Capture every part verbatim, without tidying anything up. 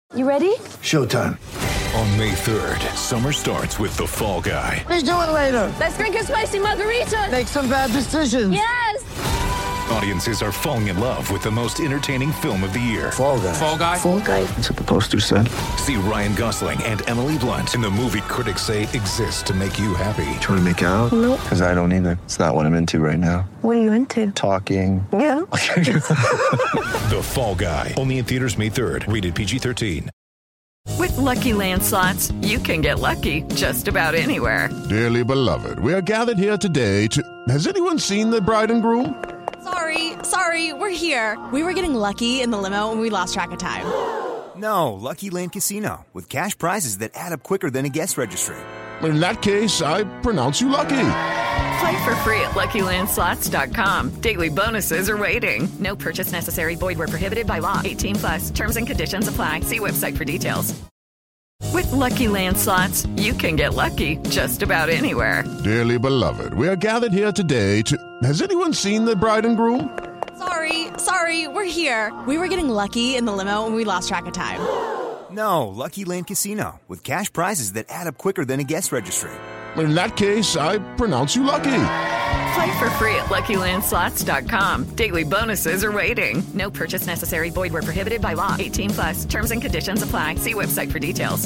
You ready? Showtime. On May third, summer starts with The Fall Guy. Let's do it later. Let's drink a spicy margarita. Make some bad decisions. Yes! Audiences are falling in love with the most entertaining film of the year. Fall Guy. Fall Guy. Fall Guy. That's what the poster said. See Ryan Gosling and Emily Blunt in the movie critics say exists to make you happy. Trying to make it out? Nope. Because I don't either. It's not what I'm into right now. What are you into? Talking. Yeah. The Fall Guy. Only in theaters May third. Rated P G thirteen. With Lucky Land Slots, you can get lucky just about anywhere. Dearly beloved, we are gathered here today to... Has anyone seen the bride and groom? Sorry, sorry, we're here. We were getting lucky in the limo and we lost track of time. No, Lucky Land Casino, with cash prizes that add up quicker than a guest registry. In that case, I pronounce you lucky. Play for free at Lucky Land Slots dot com. Daily bonuses are waiting. No purchase necessary. Void where prohibited by law. eighteen plus. Terms and conditions apply. See website for details. With Lucky Land Slots, you can get lucky just about anywhere. Dearly beloved, we are gathered here today to... Has anyone seen the bride and groom? Sorry, sorry, we're here. We were getting lucky in the limo and we lost track of time. No, Lucky Land Casino, with cash prizes that add up quicker than a guest registry. In that case, I pronounce you lucky. Play for free at Lucky Land Slots dot com. Daily bonuses are waiting. No purchase necessary. Void where prohibited by law. eighteen plus. Terms and conditions apply. See website for details.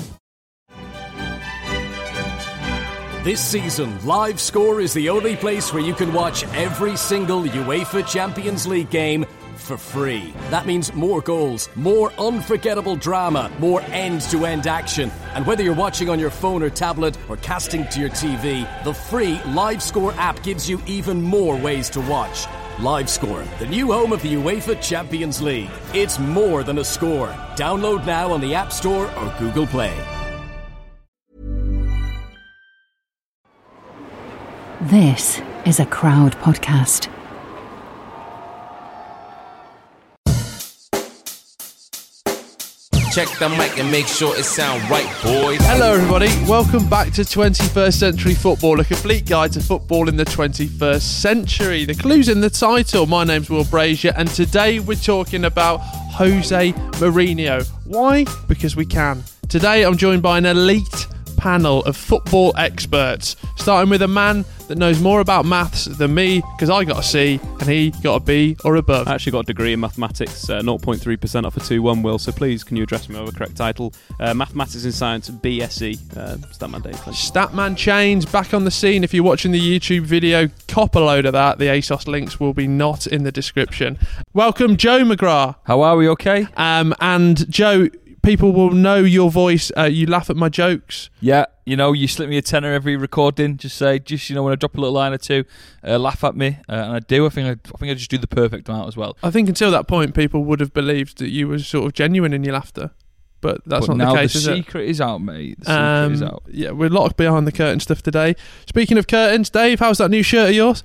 This season, Live Score is the only place where you can watch every single UEFA Champions League game for free. That means more goals, more unforgettable drama, more end-to-end action. And whether you're watching on your phone or tablet or casting to your T V, the free Live Score app gives you even more ways to watch. Live Score, the new home of the UEFA Champions League. It's more than a score. Download now on the App Store or Google Play. This is a Crowd podcast. Check the mic and make sure it sound right, boys. Hello everybody, welcome back to twenty-first Century Football, a complete guide to football in the twenty-first century. The clue's in the title. My name's Will Brazier and today we're talking about Jose Mourinho. Why? Because we can. Today I'm joined by an elite panel of football experts, starting with a man that knows more about maths than me, because I got a C and he got a B or above. I actually got a degree in mathematics, uh, zero point three percent off a two one, Will, so please can you address me with the correct title? Uh, mathematics and Science, B S c, uh, Statman Dave. Statman Chains back on the scene. If you're watching the YouTube video, cop a load of that. The ASOS links will be not in the description. Welcome Joe McGrath. How are we, okay? Um, and Joe, people will know your voice. Uh, you laugh at my jokes. Yeah, you know, you slip me a tenner every recording. Just say, just you know, when I drop a little line or two, uh, laugh at me, uh, and I do. I think I, I think I just do the perfect amount as well. I think until that point, people would have believed that you were sort of genuine in your laughter, but that's but not now the case. The is secret it? is out, mate. The secret um, is out. Yeah, we're locked behind the curtain stuff today. Speaking of curtains, Dave, how's that new shirt of yours?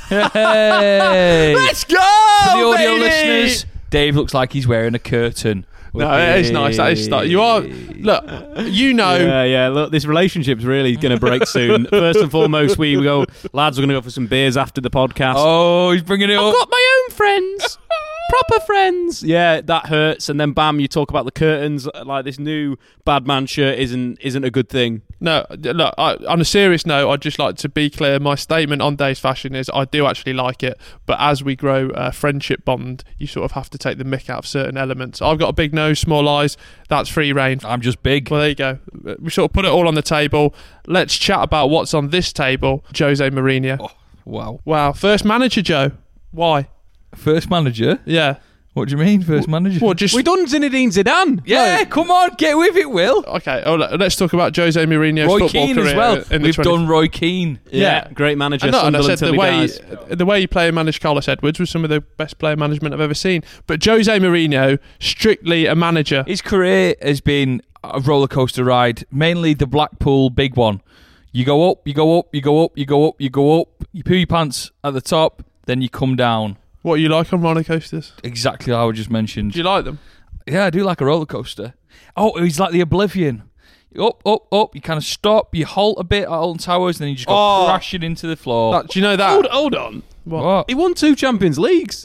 Hey, let's go! For the audio baby! listeners, Dave looks like he's wearing a curtain. No, it is nice. That is start. You are look. You know. Yeah, yeah. Look, this relationship's really going to break soon. First and foremost, we go. Lads, we're going to go for some beers after the podcast. Oh, he's bringing it I've up. got my own friends. Proper friends. Yeah, that hurts. And then bam, you talk about the curtains. Like this new bad man shirt isn't isn't a good thing. No, look. I, on a serious note, I'd just like to be clear. My statement on Dave's fashion is I do actually like it, but as we grow a friendship bond, you sort of have to take the mick out of certain elements. I've got a big nose, small eyes. That's free reign. I'm just big. Well, there you go. We sort of put it all on the table. Let's chat about what's on this table. Jose Mourinho. Oh, wow. Wow. First manager, Joe. Why? First manager? Yeah. What do you mean, first manager? What, just we done Zinedine Zidane. Yeah, no. Come on, get with it, Will. Okay, oh, let's talk about Jose Mourinho's Roy football Keane career. as well. In We've the twenty done Roy Keane. Yeah, yeah. Great manager. I know, and I said the way, dies. the way he player managed Carlos Edwards was some of the best player management I've ever seen. But Jose Mourinho, strictly a manager. His career has been a roller coaster ride, mainly the Blackpool big one. You go up, you go up, you go up, you go up, you go up, you poo your pants at the top, then you come down. What you like on roller coasters? Exactly how I just mentioned. Do you like them? Yeah, I do like a roller coaster. Oh, he's like the Oblivion. Up, up, up. You kind of stop. You halt a bit at Alton Towers, and then you just go oh, crashing into the floor. That, do you know that? Hold, hold on. What? what? He won two Champions Leagues.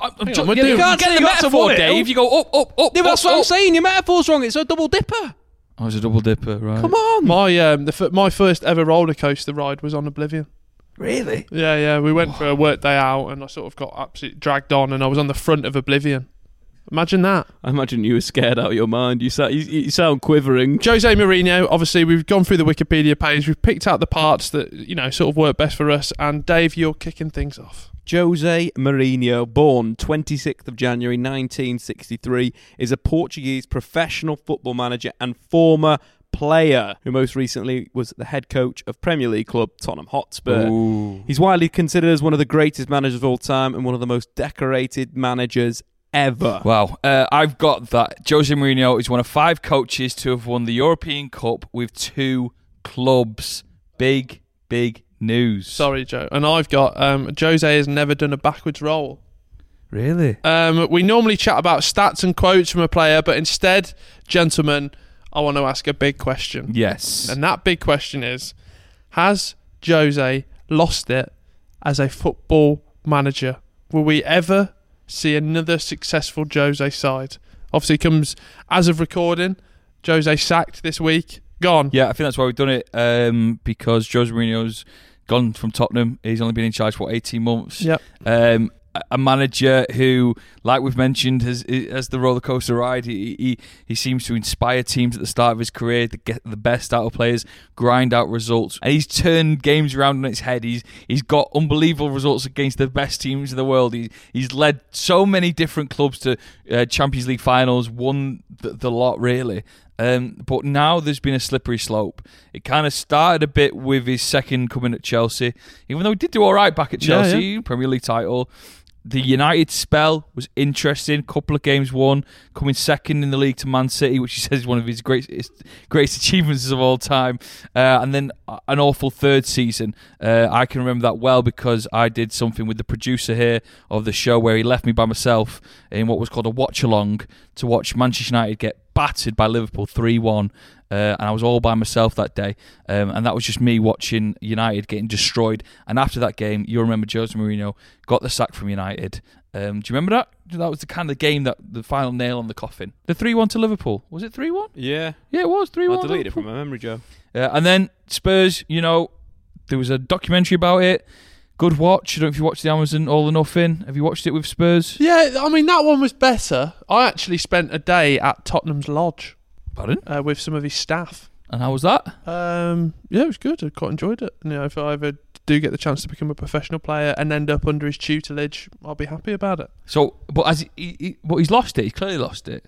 I'm, I'm Hang ju- on, we're you doing- can't You get the can't say metaphor, one hill. Dave. You go up, up, up. Yeah, but that's up, what I'm up. saying. Your metaphor's wrong. It's a double dipper. Oh, it's a double dipper, right? Come on. My um, the f- my first ever roller coaster ride was on Oblivion. Really? Yeah, yeah. We went for a work day out, and I sort of got absolutely dragged on, and I was on the front of Oblivion. Imagine that. I imagine you were scared out of your mind. You, sa- you, you sound quivering. Jose Mourinho, obviously, we've gone through the Wikipedia page. We've picked out the parts that, you know, sort of work best for us. And Dave, you're kicking things off. Jose Mourinho, born twenty-sixth of January nineteen sixty-three, is a Portuguese professional football manager and former player who most recently was the head coach of Premier League club Tottenham Hotspur. Ooh. He's widely considered as one of the greatest managers of all time and one of the most decorated managers ever. Wow. Uh, I've got that. Jose Mourinho is one of five coaches to have won the European Cup with two clubs. Big, big news. Sorry, Joe. And I've got um, Jose has never done a backwards roll. Really? Um, we normally chat about stats and quotes from a player, but instead, gentlemen, I want to ask a big question. Yes. And that big question is, has Jose lost it as a football manager? Will we ever see another successful Jose side? Obviously comes as of recording, Jose sacked this week, gone. Yeah, I think that's why we've done it, um, because Jose Mourinho's gone from Tottenham. He's only been in charge for what, eighteen months. Yep. Um, a manager who, like we've mentioned, has, has the roller coaster ride. He, he he seems to inspire teams at the start of his career to get the best out of players, grind out results, and he's turned games around on its head. He's he's got unbelievable results against the best teams in the world. He, he's led so many different clubs to uh, Champions League finals, won the, the lot really. Um, but now there's been a slippery slope. It kind of started a bit with his second coming at Chelsea, even though he did do all right back at Chelsea, Yeah, yeah. Premier League title. The United spell was interesting. Couple of games won, coming second in the league to Man City, which he says is one of his greatest greatest achievements of all time. Uh, and then an awful third season. Uh, I can remember that well because I did something with the producer here of the show where he left me by myself in what was called a watch along to watch Manchester United get battered by Liverpool three one. Uh, and I was all by myself that day, um, and that was just me watching United getting destroyed. And after that game, you'll remember Jose Mourinho got the sack from United. Um, do you remember that? That was the kind of game that the final nail on the coffin. The three one to Liverpool. Was it three one? Yeah. Yeah, it was three one. I deleted it from my memory, Joe. Uh, and then Spurs, you know, there was a documentary about it. Good watch. I don't know if you watched the Amazon All or Nothing. Have you watched it with Spurs? Yeah, I mean, that one was better. I actually spent a day at Tottenham's Lodge. Pardon? Uh, with some of his staff. And how was that? Um, yeah, it was good. I quite enjoyed it. You know, if I ever do get the chance to become a professional player and end up under his tutelage, I'll be happy about it. So, but as he, he, he but he's lost it. He's clearly lost it.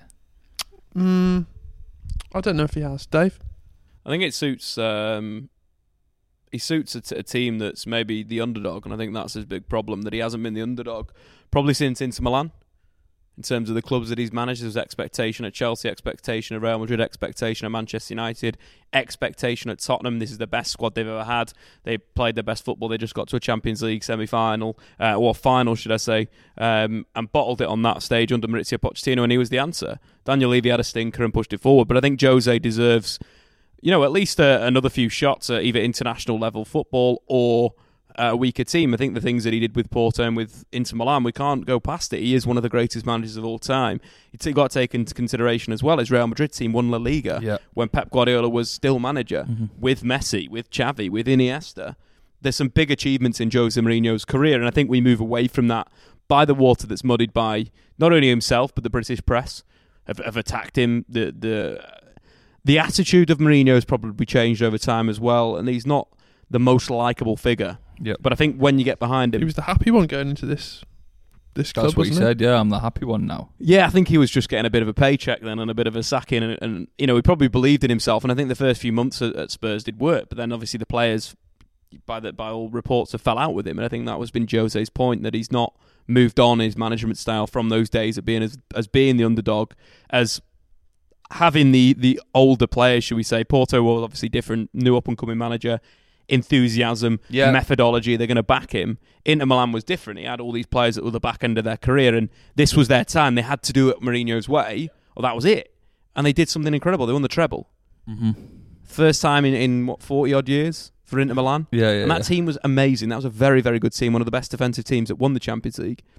Mm, I don't know if he has. Dave? I think it suits. Um, he suits a, t- a team that's maybe the underdog, and I think that's his big problem, that he hasn't been the underdog probably since Inter Milan. In terms of the clubs that he's managed, there's expectation at Chelsea, expectation at Real Madrid, expectation at Manchester United, expectation at Tottenham. This is the best squad they've ever had. They played their best football. They just got to a Champions League semi-final, uh, or final, should I say, um, and bottled it on that stage under Maurizio Pochettino, and he was the answer. Daniel Levy had a stinker and pushed it forward, but I think Jose deserves, you know, at least uh, another few shots at either international level football or a weaker team. I think the things that he did with Porto and with Inter Milan, we can't go past it. He is one of the greatest managers of all time. You've got to take into consideration as well, his Real Madrid team won La Liga yeah. when Pep Guardiola was still manager, mm-hmm. with Messi, with Xavi, with Iniesta. There's some big achievements in Jose Mourinho's career, and I think we move away from that by the water that's muddied by not only himself, but the British press have, have attacked him. The, the, the attitude of Mourinho has probably changed over time as well, and he's not the most likeable figure. Yeah, but I think when you get behind him, he was the happy one going into this this club. That's what he wasn't said. Yeah, I'm the happy one now. Yeah, I think he was just getting a bit of a paycheck then and a bit of a sacking, and, and you know he probably believed in himself. And I think the first few months at, at Spurs did work, but then obviously the players, by the by all reports, have fell out with him. And I think that was been Jose's point, that he's not moved on his management style from those days of being as as being the underdog, as having the the older players, should we say. Porto was obviously different, new up and coming manager. Enthusiasm, yeah. methodology, they're going to back him. Inter Milan was different. He had all these players that were the back end of their career, and this was their time. They had to do it Mourinho's way, or that was it. And they did something incredible. They won the treble. Mm-hmm. First time in, in what, forty-odd years for Inter Milan? Yeah, yeah. And that yeah. team was amazing. That was a very, very good team, one of the best defensive teams that won the Champions League.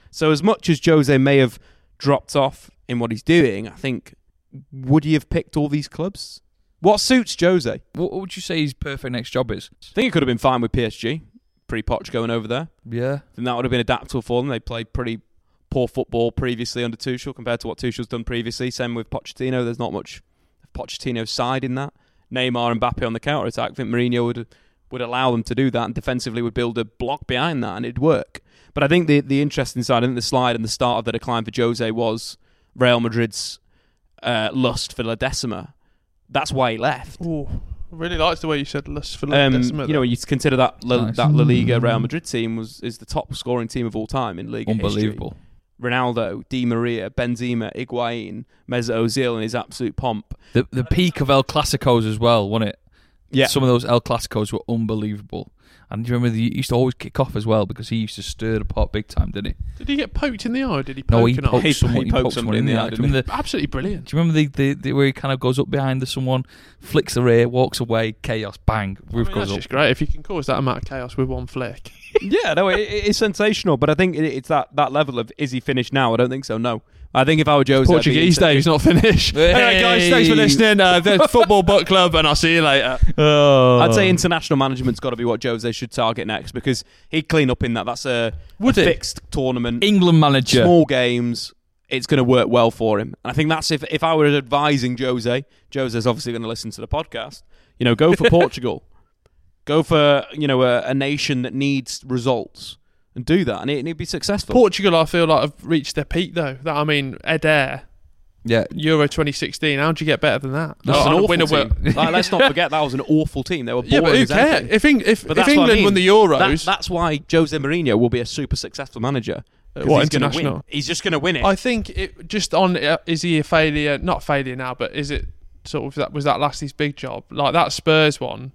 So as much as Jose may have dropped off in what he's doing, I think, would he have picked all these clubs? What suits Jose? What would you say his perfect next job is? I think he could have been fine with P S G. Pretty poch going over there. Yeah. I think that would have been adaptable for them. They played pretty poor football previously under Tuchel compared to what Tuchel's done previously. Same with Pochettino. There's not much of Pochettino's side in that. Neymar and Mbappe on the counter-attack. I think Mourinho would would allow them to do that and defensively would build a block behind that and it'd work. But I think the the interesting side, I think the slide and the start of the decline for Jose was Real Madrid's uh, lust for La Decima. That's why he left. Ooh, I really liked the way you said lust for La Um, Decima. you know, you consider that La, Nice. that La Liga Real Madrid team was is the top scoring team of all time in Liga Unbelievable. history. Ronaldo, Di Maria, Benzema, Higuain, Mesut Ozil in his absolute pomp. The the peak of El Clasicos as well, wasn't it? Yeah. Some of those El Clasicos were unbelievable. And do you remember he used to always kick off as well because he used to stir the pot big time, didn't he? Did he get poked in the eye or did he poke No, he an eye? poked He- someone, he he poked poked someone someone in the eye. didn't Do you remember the, Absolutely brilliant. do you remember the, the, the where he kind of goes up behind the someone, flicks the rear, walks away, chaos, bang, I roof mean, goes that's up. just great if you can cause that amount of chaos with one flick. Yeah, no, it, it's sensational. But I think it, it's that, that level of is he finished now? I don't think so. No, I think if I were Jose, I'd be Portuguese interested- days not finished. Hey. Anyway, guys, thanks for listening. Uh, the Football Book Club, and I'll see you later. Oh. I'd say international management's got to be what Jose should target next because he'd clean up in that. That's a, Would a it? fixed tournament, England manager. small games. It's going to work well for him. And I think that's if if I were advising Jose, Jose's obviously going to listen to the podcast. You know, go for Portugal, go for you know a, a nation that needs results, and do that, and, it, and it'd be successful. Portugal, I feel like, have reached their peak, though. That I mean, Eder, Yeah. Euro twenty sixteen, how'd you get better than that? That was Oh, an win awful a team. world- Like, let's not forget that was an awful team. They were boring Yeah, but who as cares? anything. If, Eng- if, But if that's what I England mean. won the Euros... That- that's why Jose Mourinho will be a super successful manager. 'Cause What, he's gonna international? win. He's just going to win it. I think it just on uh, is he a failure? Not failure now, but is it sort of that was that last his big job like that Spurs one?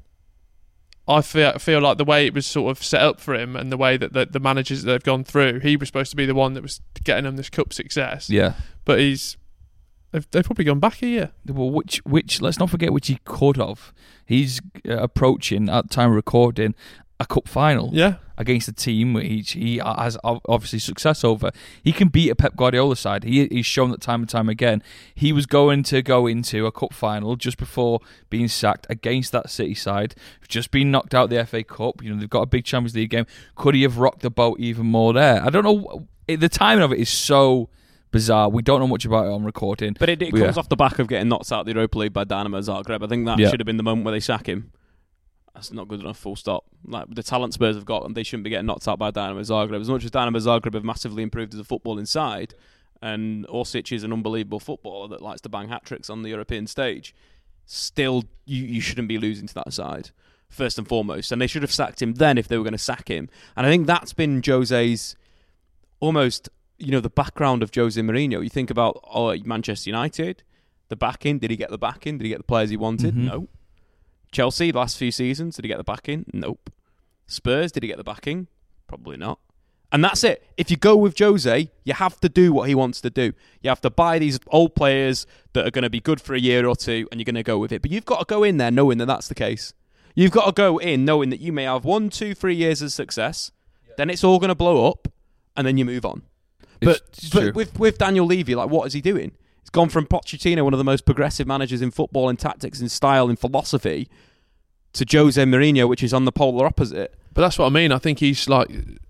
I feel feel like the way it was sort of set up for him and the way that the, the managers that they've gone through, he was supposed to be the one that was getting them this cup success. Yeah. But he's they've, they've probably gone back a year. Well, which, which, let's not forget which he could have. He's uh, approaching, at time of recording, a cup final. Yeah. Against a team which he has obviously success over. He can beat a Pep Guardiola side. He, he's shown that time and time again. He was going to go into a cup final just before being sacked against that City side. Just been knocked out of the F A Cup. You know, they've got a big Champions League game. Could he have rocked the boat even more there? I don't know. The timing of it is so bizarre. We don't know much about it on recording. But it, it Yeah. comes off the back of getting knocked out of the Europa League by Dynamo Zagreb. I think that Yeah. should have been the moment where they sack him. That's not good enough, full stop. Like the talent Spurs have got, and they shouldn't be getting knocked out by Dynamo Zagreb. As much as Dynamo Zagreb have massively improved as a football inside, and Orsic is an unbelievable footballer that likes to bang hat-tricks on the European stage, still, you, you shouldn't be losing to that side, first and foremost. And they should have sacked him then if they were going to sack him. And I think that's been Jose's almost, you know, the background of Jose Mourinho. You think about oh, Manchester United, the backing. Did he get the backing? Did he get the players he wanted? Mhm. No. Chelsea, the last few seasons, did he get the backing? Nope. Spurs, did he get the backing? Probably not. And that's it. If you go with Jose, you have to do what he wants to do. You have to buy these old players that are going to be good for a year or two, and you're going to go with it. But you've got to go in there knowing that that's the case. You've got to go in knowing that you may have one, two, three years of success, yeah. then it's all going to blow up, and then you move on. But, It's but true. with, with Daniel Levy, like, what is he doing? He's gone from Pochettino, one of the most progressive managers in football, in tactics, in style, in philosophy, to Jose Mourinho, which is on the polar opposite. But that's what I mean. I think he's like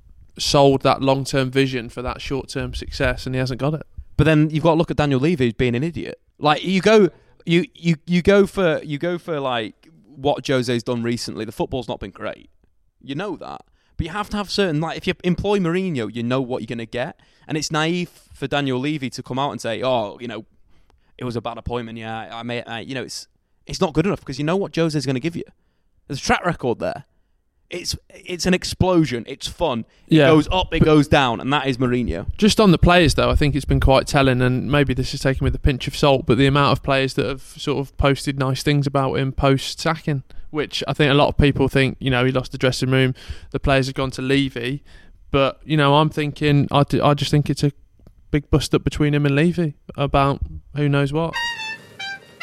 sold that long-term vision for that short-term success, and he hasn't got it. But then you've got to look at Daniel Levy as being an idiot. Like you go, you you you go for you go for like what Jose's done recently. The football's not been great. You know that, but you have to have certain like if you employ Mourinho, you know what you're going to get, and it's naive for Daniel Levy to come out and say, "Oh, you know, it was a bad appointment." Yeah, I may, I, you know, it's it's not good enough because you know what Jose's going to give you. There's a track record there. It's it's an explosion. It's fun. It Yeah. goes up, it goes down, and that is Mourinho. Just on the players, though, I think it's been quite telling, and maybe this is taken with a pinch of salt, but the amount of players that have sort of posted nice things about him post-sacking, which I think a lot of people think, you know, he lost the dressing room, the players have gone to Levy, but, you know, I'm thinking, I, d- I just think it's a big bust-up between him and Levy about who knows what.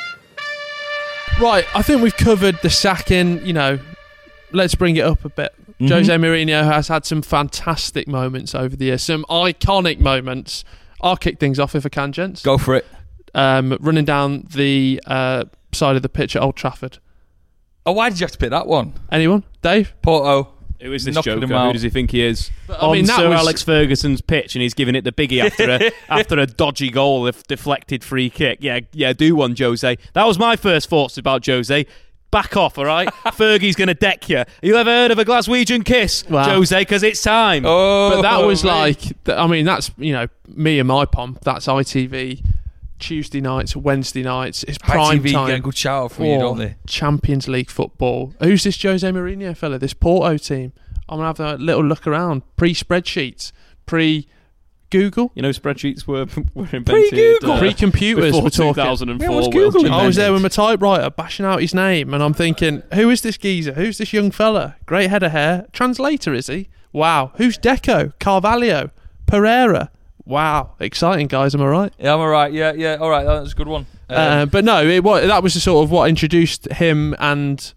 Right, I think we've covered the sacking, you know, let's bring it up a bit. Mm-hmm. Jose Mourinho has had some fantastic moments over the years, some iconic moments. I'll kick things off if I can, gents. Go for it. Um, running down the uh, side of the pitch at Old Trafford. Oh, why did you have to pick that one? Anyone? Dave? Porto. Who is this Knocking joker? him out. Who does he think he is? But, I On mean, that Sir was- Alex Ferguson's pitch, and he's giving it the biggie after a after a dodgy goal, a deflected free kick. Yeah, yeah, do one, Jose. That was my first thoughts about Jose. Back off, all right? Fergie's going to deck you. You ever heard of a Glaswegian kiss, Wow. Jose? Because it's time. Oh, But that was really? like, I mean, that's, you know, me and my pomp. That's I T V. Tuesday nights, Wednesday nights. It's prime I T V time. get a good shout out from you, don't they? Champions League football. Who's this Jose Mourinho fella? This Porto team. I'm gonna have a little look around. Pre-spreadsheets, pre-Google. You know, spreadsheets were were invented Pre-Google. uh, Pre-computers, before we're talking. two thousand four. Yeah, what's World Googling? I was there with Championships. my typewriter, bashing out his name, and I'm thinking, who is this geezer? Who's this young fella? Great head of hair. Translator, is he? Wow. Who's Deco? Carvalho? Pereira? Wow. Exciting, guys. Am I right? Yeah, I'm all right. Yeah, yeah. All right, that's a good one. Um, Uh, but no, it, what, that was the sort of what introduced him and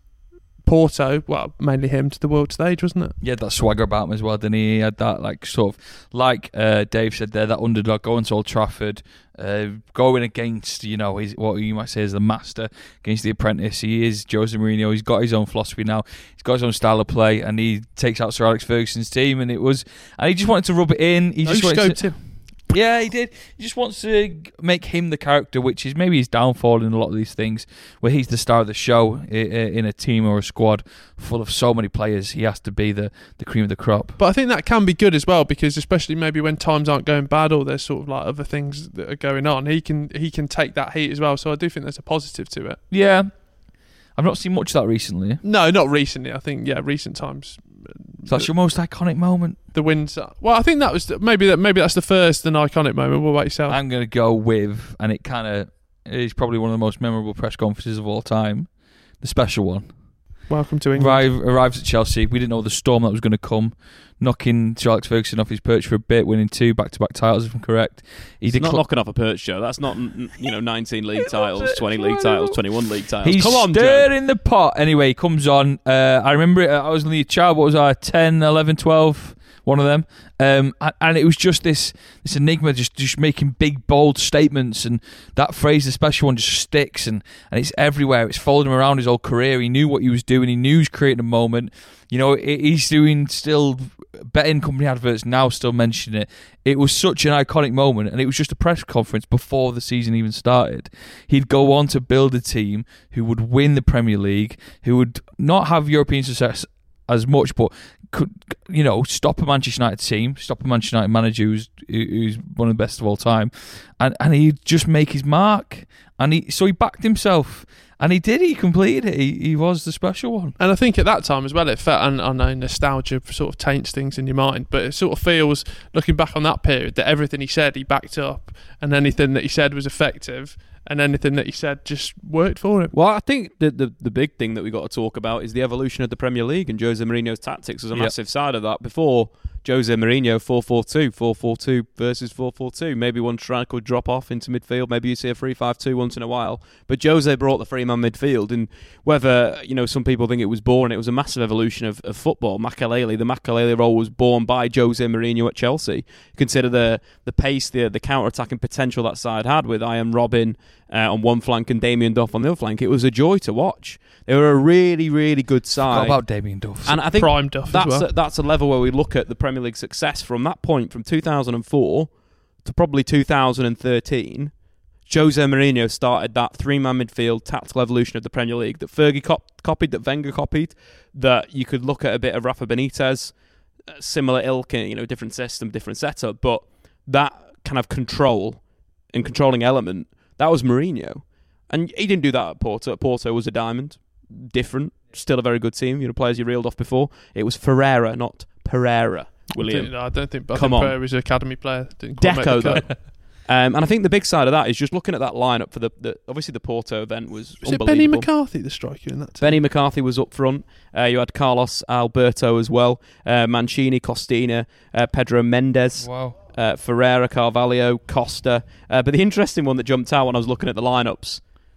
Porto, well, mainly him, to the world stage, wasn't it? He had that swagger about him as well, didn't he? He had that, like, sort of, like uh, Dave said there, that underdog going to Old Trafford, uh, going against, you know, his, what you might say is the master, against the apprentice. He is Jose Mourinho. He's got his own philosophy now. He's got his own style of play, and he takes out Sir Alex Ferguson's team, and it was, and he just wanted to rub it in. He No just wanted scoped to, him. Yeah, he did. He just wants to g- make him the character, which is maybe his downfall in a lot of these things, where he's the star of the show i- i- in a team or a squad full of so many players. He has to be the, the cream of the crop. But I think that can be good as well, because especially maybe when times aren't going bad or there's sort of like other things that are going on, he can he can take that heat as well. So I do think there's a positive to it. Yeah. I've not seen much of that recently. No, not recently. I think yeah, recent times. So that's your most iconic moment? The wins. Well, I think that was maybe that maybe that's the first and iconic moment. What about yourself? I'm going to go with, and it kind of is probably one of the most memorable press conferences of all time, the special one. Welcome to England. Arrive, arrives at Chelsea. We didn't know the storm that was going to come, knocking Sir Alex Ferguson off his perch for a bit, winning two back-to-back titles, if I'm correct. He He's not decla- knocking off a perch, Joe. That's not, n- you know, nineteen league titles, twenty league titles, twenty-one league titles. He's Come on, Joe. stirring the pot. Anyway, he comes on. Uh, I remember it. I was only a child. What was I? ten, eleven, twelve One of them. Um, and, and it was just this this enigma, just, just making big, bold statements. And that phrase, the special one, just sticks. And, and it's everywhere. It's followed him around his whole career. He knew what he was doing. He knew he was creating a moment. You know, he's doing still betting company adverts now, still mention it. It was such an iconic moment, and it was just a press conference before the season even started. He'd go on to build a team who would win the Premier League, who would not have European success as much, but could, you know, stop a Manchester United team, stop a Manchester United manager who's who's one of the best of all time, and and he'd just make his mark. And he so he backed himself. And he did, he completed it. He, he was the special one. And I think at that time as well, it felt, and I know nostalgia sort of taints things in your mind, but it sort of feels, looking back on that period, that everything he said, he backed up, and anything that he said was effective, and anything that he said just worked for him. Well, I think the, the the big thing that we got to talk about is the evolution of the Premier League, and Jose Mourinho's tactics was a Yep. massive side of that. Before Jose Mourinho, four four two, four four two versus four four two. Maybe one striker would drop off into midfield. Maybe you see a three five two once in a while. But Jose brought the three-man midfield, and whether, you know, some people think it was boring, it was a massive evolution of, of football. Makelele, the Makelele role was born by Jose Mourinho at Chelsea. Consider the the pace, the the counter-attacking potential that side had with Ian Robin uh, on one flank and Damien Duff on the other flank. It was a joy to watch. They were a really, really good side. What about Damien Duff? And I think Prime Duff that's as well. a, that's a level where we look at the Premier League success from that point, from two thousand four to probably two thousand thirteen. Jose Mourinho started that three-man midfield tactical evolution of the Premier League that Fergie cop- copied, that Wenger copied, that you could look at a bit of Rafa Benitez, uh, similar ilk, you know, different system, different setup, but that kind of control and controlling element, that was Mourinho. And he didn't do that at Porto. Porto was a diamond, different, still a very good team. You know, players you reeled off before. It was Ferreira, not Pereira. William, I, think, no, I don't think. I Come think on. Pereira was an academy player. Didn't quite make Deco the though. cut. Um, and I think the big side of that is just looking at that lineup for the, the obviously the Porto event was, Was it unbelievable. Benny McCarthy, the striker in that team? Benny McCarthy was up front. Uh, you had Carlos Alberto as well, uh, Mancini, Costina, uh, Pedro Mendes, Wow. uh, Ferreira, Carvalho, Costa. Uh, but the interesting one that jumped out when I was looking at the lineups,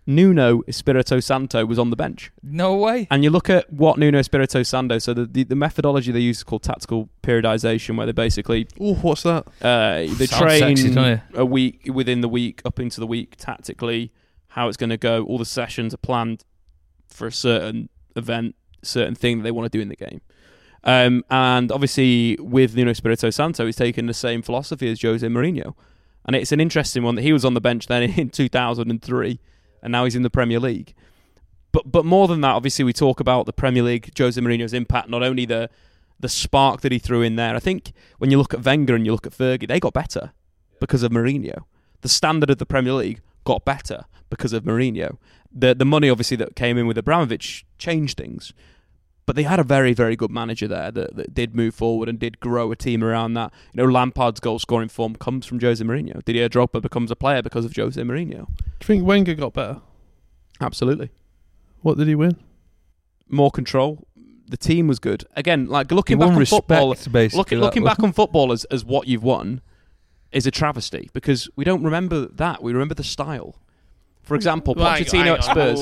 Nuno Espirito Santo was on the bench. No way. And you look at what Nuno Espirito Santo, so the, the, the methodology they use is called tactical periodization, where they basically... Oh, what's that? Uh, they Sounds train sexy, a week, within the week, up into the week, tactically, how it's going to go. All the sessions are planned for a certain event, certain thing that they want to do in the game. Um, and obviously, with Nuno Espirito Santo, he's taken the same philosophy as Jose Mourinho. And it's an interesting one that he was on the bench then in two thousand three, and now he's in the Premier League. But but more than that, obviously, we talk about the Premier League, Jose Mourinho's impact, not only the the spark that he threw in there. I think when you look at Wenger and you look at Fergie, they got better because of Mourinho. The standard of the Premier League got better because of Mourinho. The the money, obviously, that came in with Abramovich changed things. But they had a very, very good manager there that, that did move forward and did grow a team around that. You know, Lampard's goal-scoring form comes from Jose Mourinho. Didier Drogba becomes a player because of Jose Mourinho. Do you think Wenger got better? Absolutely. What did he win? More control. The team was good. Again, like looking back on respect, football, basically, look, looking that back on football as, as what you've won is a travesty because we don't remember that. We remember the style. For example, Pochettino at Spurs.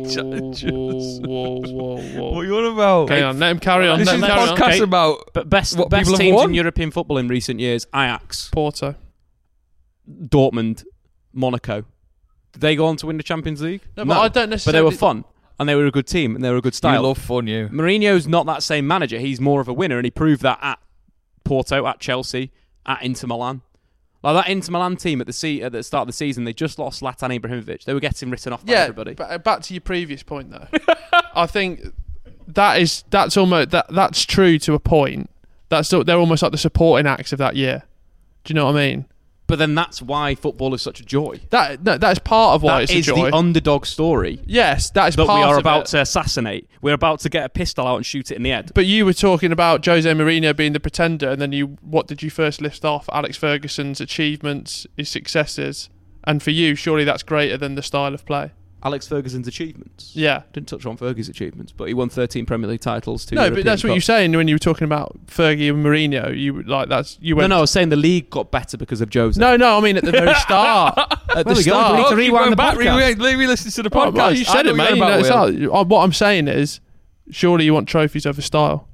Whoa, whoa, whoa, whoa. What are you on about? Hang on, let him carry on. This let is him a carry on. podcast Okay. about But best what best people have teams won? in European football in recent years: Ajax, Porto, Dortmund, Monaco. Did they go on to win the Champions League? No, but I don't But they necessarily- were fun, and they were a good team, and they were a good style. You love fun, you. Mourinho's not that same manager. He's more of a winner, and he proved that at Porto, at Chelsea, at Inter Milan. Like that Inter Milan team at the se- at the start of the season, they just lost Zlatan Ibrahimovic. They were getting written off by Yeah, everybody. but back to your previous point though. I think that is that's almost that that's true to a point. That's they're almost like the supporting acts of that year. Do you know what I mean? But then that's why football is such a joy. That no, that is part of why That it's is a joy. the underdog story. Yes, that is that part we are of about it. to assassinate. We're about to get a pistol out and shoot it in the head. But you were talking about Jose Mourinho being the pretender, and then you, what did you first list off? Alex Ferguson's achievements, his successes, and for you, surely that's greater than the style of play. Alex Ferguson's achievements. Yeah, didn't touch on Fergie's achievements, but he won thirteen Premier League titles. Two no, European but that's what Cups. you're saying when you were talking about Fergie and Mourinho. You were like that's you went. No, no, I was saying the league got better because of Jose. No, no, I mean at the very start. At There the we go. start. We need to Oh, keep rewind going the back. podcast. Re- re- listen to the Oh, podcast. well, you I said know it, what mate. you're You on know, about, it's Will. not, uh, what I'm saying is, surely you want trophies over style.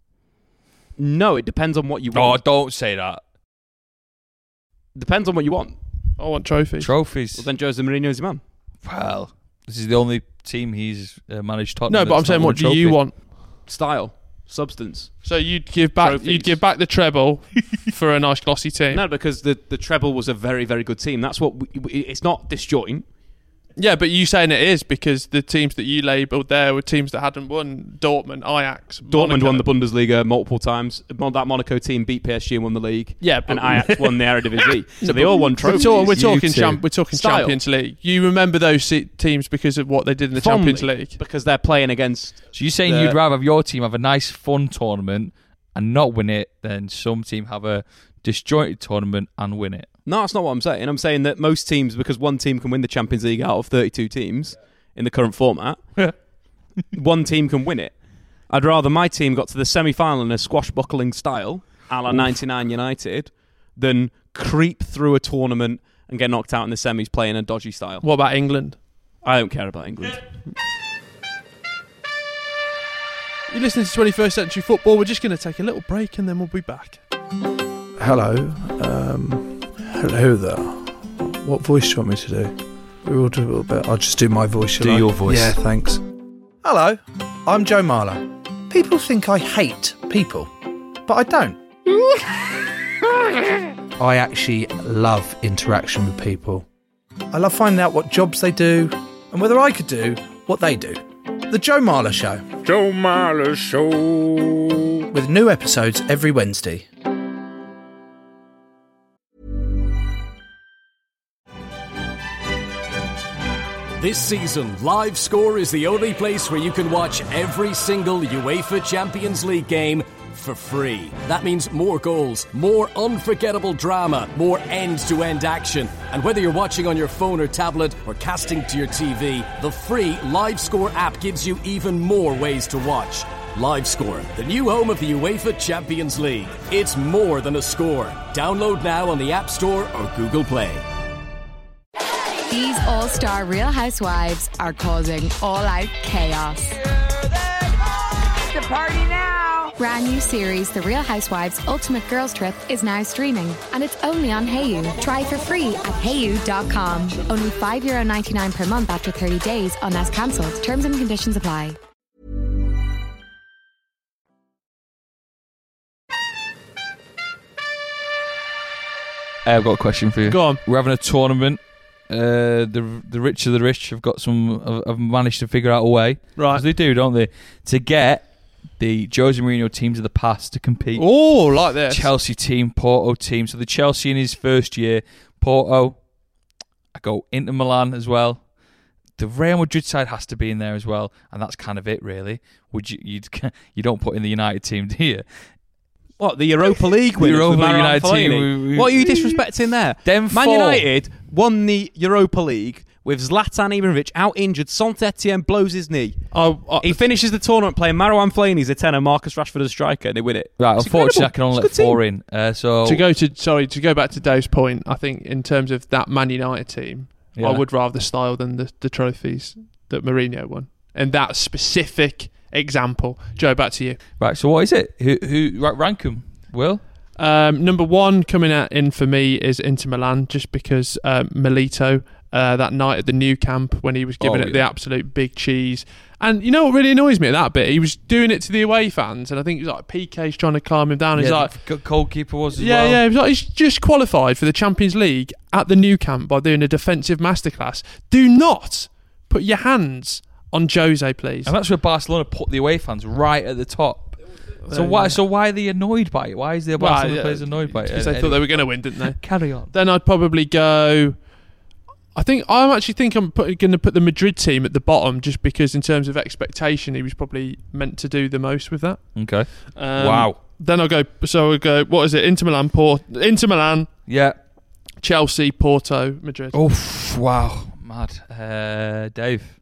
No, it depends on what you Oh, want. don't say that. Depends on what you want. I want trophies. Trophies. Well, then Jose Mourinho's your man. Well, this is the only team he's uh, managed Tottenham. No, but I'm that's saying, not what won a do you trophy. want? Style, substance. So you'd give back, Trophies. you'd give back the treble for a nice glossy team. No, because the, the treble was a very, very good team. That's what we, we, it's not disjoint. Yeah, but you saying it is because the teams that you labelled there were teams that hadn't won. Dortmund, Ajax, Dortmund Monaco. won the Bundesliga multiple times. That Monaco team beat P S G and won the league. Yeah, but and Ajax won the Eredivisie. So they but all won We're, trophies. talk- we're You talking, two. champ- we're talking Style. Champions League. You remember those se- teams because of what they did in the Fondly, Champions League. because they're playing against. So you're saying the- you'd rather have your team have a nice, fun tournament and not win it than some team have a disjointed tournament and win it? No, that's not what I'm saying. I'm saying that most teams, because one team can win the Champions League out of thirty-two teams in the current format, one team can win it. I'd rather my team got to the semi-final in a swashbuckling style, a la ninety-nine United, than creep through a tournament and get knocked out in the semis playing a dodgy style. What about England? I don't care about England. You're listening to twenty-first Century Football. We're just going to take a little break and then we'll be back. Hello. Um, hello there. What voice do you want me to do? We will do a little bit. I'll just do my voice. shall Do I? your voice. Yeah, thanks. Hello. I'm Joe Marler. People think I hate people, but I don't. I actually love interaction with people. I love finding out what jobs they do and whether I could do what they do. The Joe Marler Show. Joe Marler Show. With new episodes every Wednesday. This season, Live Score is the only place where you can watch every single UEFA Champions League game for free. That means more goals, more unforgettable drama, more end-to-end action. And whether you're watching on your phone or tablet or casting to your T V, the free Live Score app gives you even more ways to watch. Live Score, the new home of the UEFA Champions League. It's more than a score. Download now on the App Store or Google Play. These all-star Real Housewives are causing all-out chaos. The party now! Brand new series, The Real Housewives Ultimate Girls Trip, is now streaming, and it's only on Hayu. Try for free at hayu dot com. Only five dollars ninety-nine per month after thirty days, unless cancelled. Terms and conditions apply. I've got a question for you. Go on. We're having a tournament. Uh, the the rich of the rich have got some. Have, have managed to figure out a way, right? As they do, don't they? To get the Jose Mourinho teams of the past to compete. Oh, like this. Chelsea team, Porto team. So the Chelsea in his first year, Porto. I go Inter Milan as well. The Real Madrid side has to be in there as well, and that's kind of it, really. Would you you'd, you don't put in the United team, do you? What, the Europa League winners? Europa with United Fellaini? team. We, we, what are you disrespecting there? Them Man four. United won the Europa League with Zlatan Ibrahimovic out injured. Saint-Etienne blows his knee. Oh, oh, he finishes the tournament playing Marouane Fellaini as a tenor, Marcus Rashford as a striker, and they win it. Right, it's unfortunately, incredible. I can only let four in. Uh, so to go to sorry to go back to Dave's point, I think in terms of that Man United team, Yeah. I would rather the style than the, the trophies that Mourinho won. And that specific example. Joe, back to you. Right, so what is it? Who, who right, rank them, Will? Um, number one coming out in for me is Inter Milan, just because um, Milito, uh, that night at the new camp when he was giving Oh, it yeah. the absolute big cheese. And you know what really annoys me at that bit? He was doing it to the away fans, and I think it was like P K's trying to calm him down. He's Yeah, like, the goalkeeper was as yeah, well. yeah. He was like, he's just qualified for the Champions League at the new camp by doing a defensive masterclass. Do not put your hands on Jose, please. And that's where Barcelona put the away fans right at the top. So Uh, why? yeah. So why are they annoyed by it? Why is the Barcelona Well, yeah, players annoyed by it? Because they thought they were going to win, didn't they? Carry on. Then I'd probably go. I think I'm actually think I'm going to put the Madrid team at the bottom, just because in terms of expectation, he was probably meant to do the most with that. Okay. Um, Wow. Then I'll go. So I'll go. What is it? Inter Milan, Port, Inter Milan. Yeah. Chelsea, Porto, Madrid. Oh wow, mad. Uh, Dave,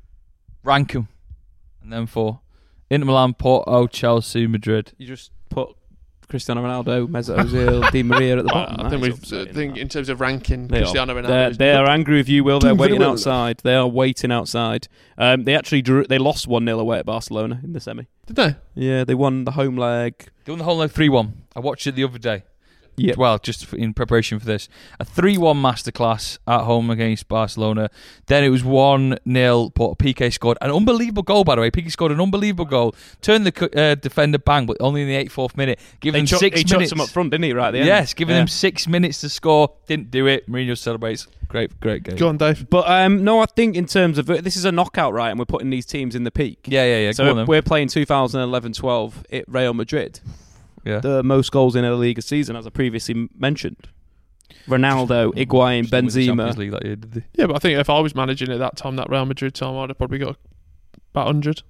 rank them, and then four. Inter Milan, Porto, Chelsea, Madrid. You just put Cristiano Ronaldo, Mesut Ozil, Di Maria at the Well, bottom. I think That is we've. I upsetting, think that. in terms of ranking, They Cristiano are. Ronaldo. They're, is- they are angry with you, Will. They're Doing very waiting well. outside. They are waiting outside. Um, they actually drew. They lost one nil away at Barcelona in the semi. Did they? Yeah, they won the home leg. They won the whole leg three one. I watched it the other day. Yeah. Well, just for- in preparation for this. A three one masterclass at home against Barcelona. Then it was one nil. P K scored an unbelievable goal, by the way. P K scored an unbelievable goal. Turned the uh, defender bang, but only in the eighty-fourth minute. Giving They him chuck- six he chucked minutes. him up front, didn't he, right at the end? Yes, giving Yeah. him six minutes to score. Didn't do it. Mourinho celebrates. Great, great game. Go on, Dave. But um, no, I think in terms of this is a knockout, right? And we're putting these teams in the peak. Yeah, yeah, yeah. So Go on, then. we're playing twenty eleven twelve at Real Madrid. Yeah. The most goals in a league a season, as I previously m- mentioned. Ronaldo, Higuain, Just didn't win the Benzema. Champions League that year, did they? Yeah, but I think if I was managing at that time, that Real Madrid time, I'd have probably got about one hundred.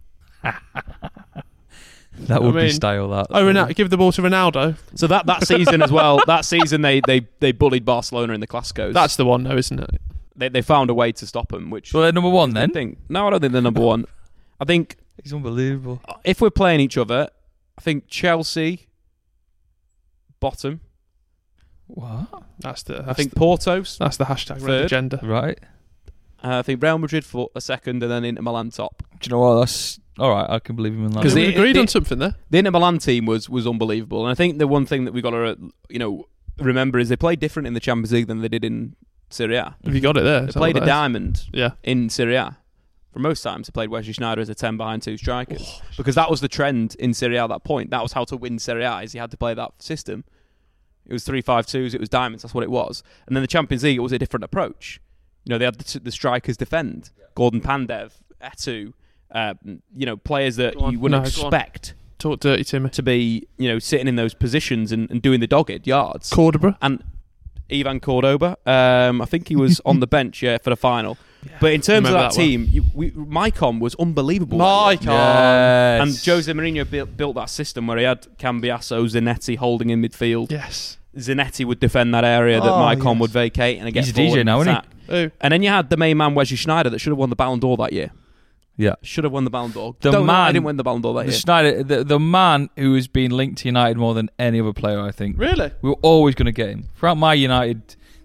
That would I be mean, style, that. Oh, Ronaldo, give the ball to Ronaldo. So that, that season as well, that season they, they, they bullied Barcelona in the Clásicos. That's the one, though, isn't it? They they found a way to stop them. Which So they're number one then? I think no, I don't think they're number one. I think He's unbelievable. if we're playing each other, I think Chelsea bottom. What? That's the. That's I think the, Porto's that's the hashtag red third. agenda. Right. Uh, I think Real Madrid for a second, and then Inter Milan top. Do you know what? That's all right. I can believe him in that. Because the- we agreed the- on something there. The Inter Milan team was was unbelievable, and I think the one thing that we got to you know remember is they played different in the Champions League than they did in Serie A. Have you got it there? They Is that played what a that is? diamond Yeah. in Serie A. For most times, they played Wesley Sneijder as a ten behind two strikers because that was the trend in Serie A at that point. That was how to win Serie A, is you had to play that system. It was three five twos, it was diamonds, that's what it was. And then the Champions League, it was a different approach. You know, they had the, the strikers defend. Gordon Pandev, Etu, uh, you know, players that Go on. you wouldn't No, go on. expect Talk dirty to me. to be, you know, sitting in those positions and, and doing the dogged yards. Cordoba. And Ivan Cordoba, um, I think he was on the bench, yeah, for the final. But in terms of Remember that, that one. team, you, we, Maicon was unbelievable. that year. Maicon. Yes. And Jose Mourinho built, built that system where he had Cambiasso, Zanetti holding in midfield. Yes. Zanetti would defend that area that Oh, Maicon yes. would vacate and get He's a D J forward now, and isn't he? attack. Oh. And then you had the main man Wesley Sneijder that should have won the Ballon d'Or that year. Yeah. Should have won the Ballon d'Or. The Don't know why man- he didn't win the Ballon d'Or that The year. Snyder, the, the man who has been linked to United more than any other player, I think. Really? We were always going to get him. Throughout my United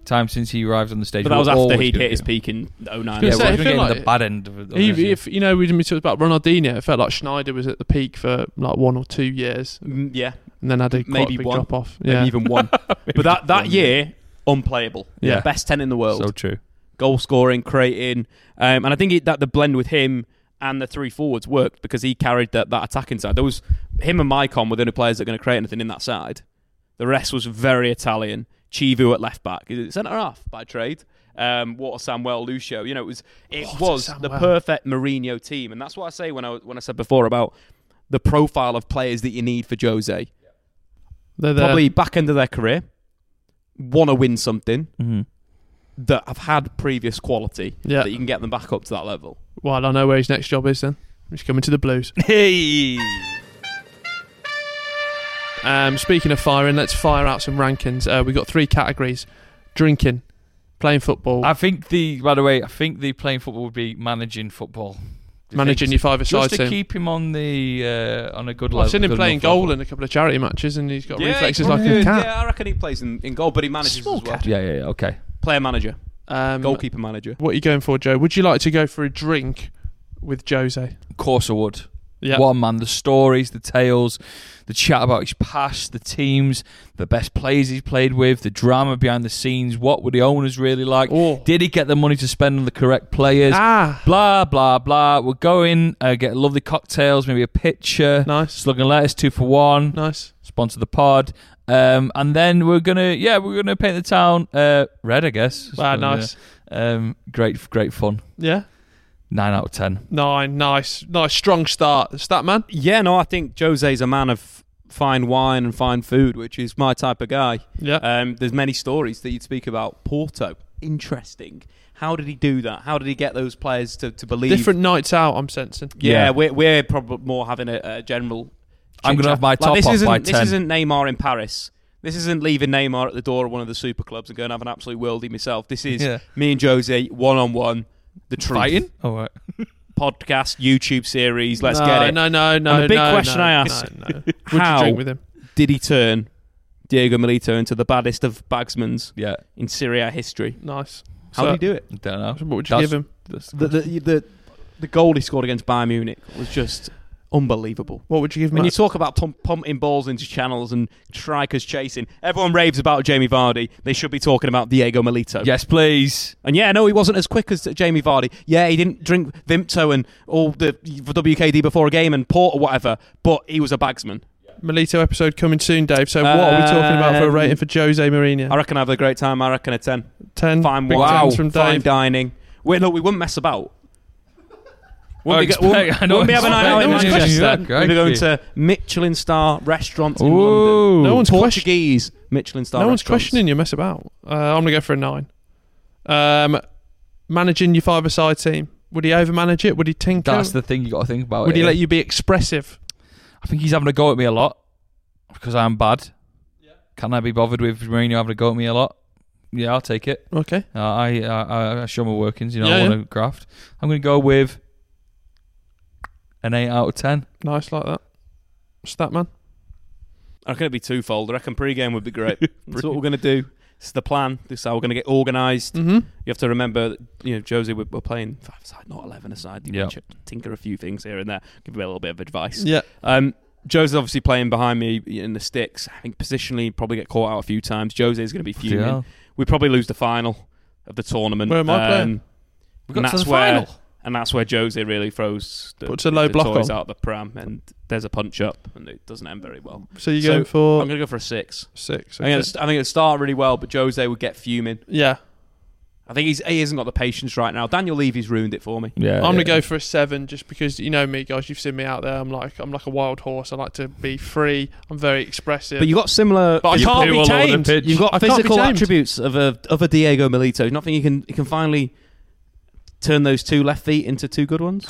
time since he arrived on the stage. But that was We'll after always he'd be hit his good. peak in oh nine. Yeah, say, well, I we're feel getting like the bad end of it. though, If, isn't it? if you know, we didn't talk about Ronaldinho. It felt like Schneider was at the peak for like one or two years. Mm, yeah, and then had a quite maybe a big one. drop off. Maybe Yeah, even one. But that that one, year, unplayable. Yeah. Best ten in the world. So true. Goal scoring, creating, um, and I think it, that the blend with him and the three forwards worked because he carried that, that attacking side. There was him and Maicon were the only players that are going to create anything in that side. The rest was very Italian. Chivu at left back, centre half by trade. Um, Walter Samuel, Lucio. You know, it was it Walter was Samuel. the perfect Mourinho team, and that's what I say when I when I said before about the profile of players that you need for Jose. They're there. Probably back end of their career, want to win something. Mm-hmm. That have had previous quality, Yeah. that you can get them back up to that level. Well, I know where his next job is then. He's coming to the Blues. Hey! Um, speaking of firing, let's fire out some rankings. Uh, we've got three categories. Drinking, playing football. I think the, by the way, I think the playing football would be managing football. Do you Managing think? your five-a-side Just to team. keep him on the uh, on a good Well, level. I've seen him good playing enough goal level. in a couple of charity matches and he's got Yeah, reflexes he's like a good. cat. Yeah, I reckon he plays in, in goal, but he manages Small as well. cat. Yeah, yeah, yeah, okay. Player manager, Um, goalkeeper manager. What are you going for, Joe? Would you like to go for a drink with Jose? Of course I would. Yeah. What a man. The stories, the tales, the chat about his past, the teams, the best players he's played with, the drama behind the scenes. What were the owners really like? Oh. Did he get the money to spend on the correct players? Ah. Blah, blah, blah. We'll go in, uh, get lovely cocktails, maybe a picture. Nice. Slug and lettuce, two for one. Nice. Sponsor the pod. Um, and then we're going to, yeah, we're going to paint the town uh, red, I guess. Ah, So, nice. yeah. Um, great, great fun. Yeah. Nine out of ten. Nine. Nice. Nice. Strong start. Stat man? Yeah, no, I think Jose's a man of fine wine and fine food, which is my type of guy. Yeah. Um, there's many stories that you'd speak about. Porto, interesting. How did he do that? How did he get those players to, to believe? Different nights out, I'm sensing. Yeah, Yeah. we're we're probably more having a, a general. I'm gonna have my Like, top this off isn't, by This ten. isn't Neymar in Paris. This isn't leaving Neymar at the door of one of the super clubs and going to have an absolute worldie myself. This is Yeah. me and Jose one on one. The truth. Fighting? Oh, right. Podcast, YouTube series. Let's no, get it. No, no, no. And the big no, question no, I ask: no, no. Would you How drink with him? did he turn Diego Milito into the baddest of bagsmans Yeah. in Serie A history? Nice. How So- did he do it? Don't know. What would you That's- give him? that's- The, the the the goal he scored against Bayern Munich was just unbelievable. What would you give him? When you that? talk about pump, pumping balls into channels and strikers chasing, everyone raves about Jamie Vardy. They should be talking about Diego Milito. Yes, please. And yeah, no, he wasn't as quick as Jamie Vardy. Yeah, he didn't drink Vimto and all the W K D before a game and port or whatever, but he was a bagsman. Milito episode coming soon, Dave. So what are we talking about for a Um, rating for Jose Mourinho? I reckon I have a great time. I reckon a ten. ten. Fine Big wine. tens from Fine Dave. dining. Wait, no, we wouldn't mess about. I Wouldn't be, expect- wouldn't, I know wouldn't be having a night out in expect- no one's Manchester. questioning that. We'd be going Crikey. to Michelin star restaurants in Ooh. London. No one's Portuguese Michelin star No one's restaurants. questioning your mess about. Uh, I'm going to go for a nine. Um, managing your five-a-side team. Would he overmanage it? Would he tinker? That's the thing you got to think about. Would it, he yeah. let you be expressive? I think he's having a go at me a lot because I'm bad. Yeah. Can I be bothered with Mourinho having a go at me a lot? Yeah, I'll take it. Okay. Uh, I, I I show my workings. You know, Yeah, I want yeah. to graft. I'm going to go with an eight out of ten. Nice like that. Statman. I reckon it'd be twofold. I reckon pre-game would be great. That's what we're going to do. This is the plan. This is how we're going to get organised. Mm-hmm. You have to remember, that, you know, Jose, we're, we're playing five aside, not eleven aside. You Yeah. can tinker a few things here and there. Give you a little bit of advice. Yeah. Um, Jose's obviously playing behind me in the sticks. I think positionally, probably get caught out a few times. Jose's going to be fuming. Yeah. We probably lose the final of the tournament. Where am I playing? We got and to that's the where, final. And that's where Jose really throws the, Puts a low the block toys on. out the pram, and there's a punch up, and it doesn't end very well. So you're going for I'm going to go for a six. six. I think, Okay. it'll, I think it'll start really well, but Jose would get fuming. Yeah. I think he's, he hasn't got the patience right now. Daniel Levy's ruined it for me. Yeah, I'm yeah. gonna go for a seven, just because you know me, guys. You've seen me out there. I'm like I'm like a wild horse. I like to be free. I'm very expressive. But you've got similar. But I you can't poo be all over the tamed. pitch. You've got I can't be physical tamed. attributes of a of a Diego Milito. Nothing you can you can finally turn those two left feet into two good ones.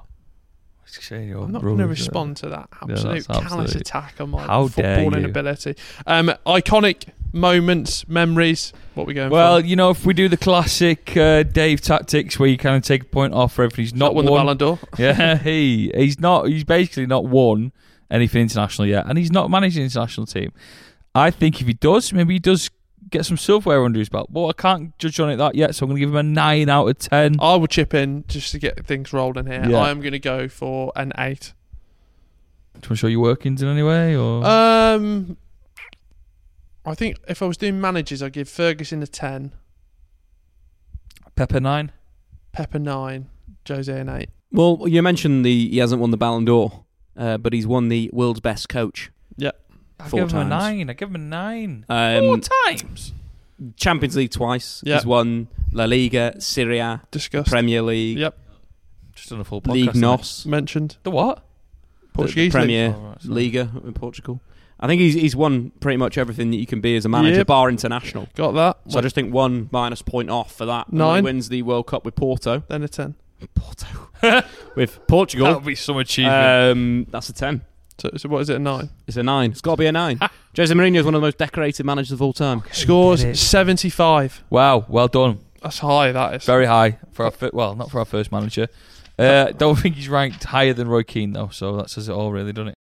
I'm not going to respond to that absolute that's callous absolutely- attack on my How dare footballing you. ability. Um, iconic moments, memories. What we going Well, for? you know, if we do the classic uh, Dave tactics where you kind of take a point off for everything, he's not won the won. Ballon d'Or. Yeah, he he's not. He's basically not won anything international yet, and he's not managed an international team. I think if he does, maybe he does get some silverware under his belt. But I can't judge on it that yet, so I'm going to give him a nine out of ten. I will chip in just to get things rolling here. Yeah. I am going to go for an eight. Do you want to show your workings in any way? Or? Um, I think if I was doing managers, I'd give Ferguson a ten. Pepper nine. Pepper nine. Jose an eight. Well, you mentioned the he hasn't won the Ballon d'Or, uh, but he's won the world's best coach. Yep. I Four give him times. a nine. I give him a nine. Um, Four times. Champions League twice. Yep. He's won La Liga, Serie A, Discussed. Premier League. Yep. Just on a full podcast. League isn't Nos. Mentioned. it? The what? Portuguese the, the Premier league. Oh, right, sorry. Liga in Portugal. I think he's he's won pretty much everything that you can be as a manager, Yep. bar international. Got that. So I just think one minus point off for that. Nine. When he wins the World Cup with Porto. Then a ten. Porto. With Portugal. That would be some achievement. Um, that's a ten. So, so what is it, a nine? It's a nine. It's got to be a nine. Jose Mourinho is one of the most decorated managers of all time. Scores Get it. seventy-five. Wow, well done. That's high, that is. Very high for our fir- well, not for our first manager. Uh, don't think he's ranked higher than Roy Keane though, so that says it all, really, doesn't it?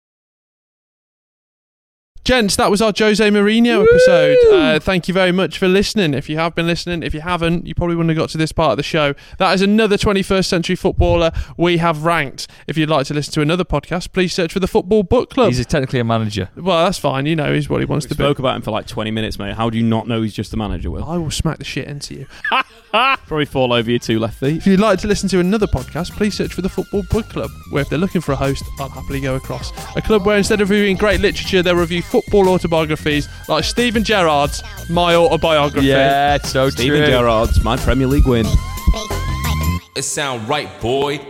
Gents, that was our Jose Mourinho episode. Uh, thank you very much for listening. If you have been listening, if you haven't, you probably wouldn't have got to this part of the show. That is another twenty-first century footballer we have ranked. If you'd like to listen to another podcast, please search for the Football Book Club. He's technically a manager. Well, that's fine. You know, he's what he wants We to spoke be. about him for like twenty minutes, mate. How do you not know he's just a manager, Will? I will smack the shit into you. Probably fall over your two left feet. If you'd like to listen to another podcast, please search for the Football Book Club, where if they're looking for a host, I'll happily go across. A club where instead of reviewing great literature, they'll review football autobiographies like Steven Gerrard's My Autobiography. Yeah, it's so Steven true. Gerrard's My Premier League Win. It sound right, boy.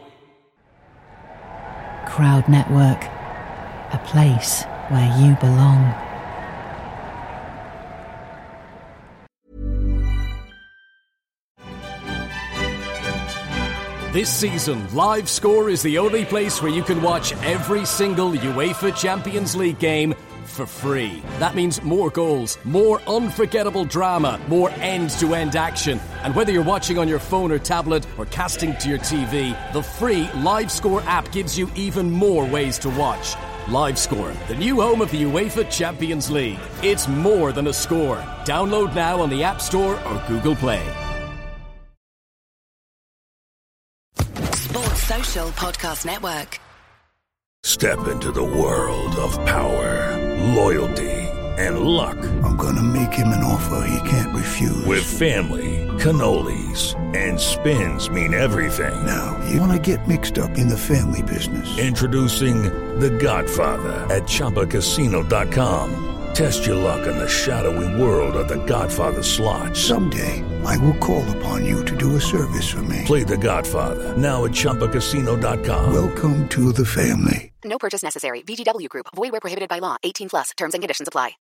Crowd Network, a place where you belong. This season, Live Score is the only place where you can watch every single UEFA Champions League game for free. That means more goals, more unforgettable drama, more end-to-end action. And whether you're watching on your phone or tablet or casting to your T V, the free Live Score app gives you even more ways to watch. Live Score, the new home of the UEFA Champions League. It's more than a score. Download now on the App Store or Google Play. Sports Social Podcast Network. Step into the world of power, loyalty, and luck. I'm gonna make him an offer he can't refuse. With family, cannolis, and spins mean everything. Now, you wanna get mixed up in the family business. Introducing The Godfather at Chumba Casino dot com. Test your luck in the shadowy world of The Godfather slot. Someday, I will call upon you to do a service for me. Play The Godfather, now at Chumba Casino dot com. Welcome to the family. No purchase necessary. V G W Group. Void where prohibited by law. eighteen plus. Terms and conditions apply.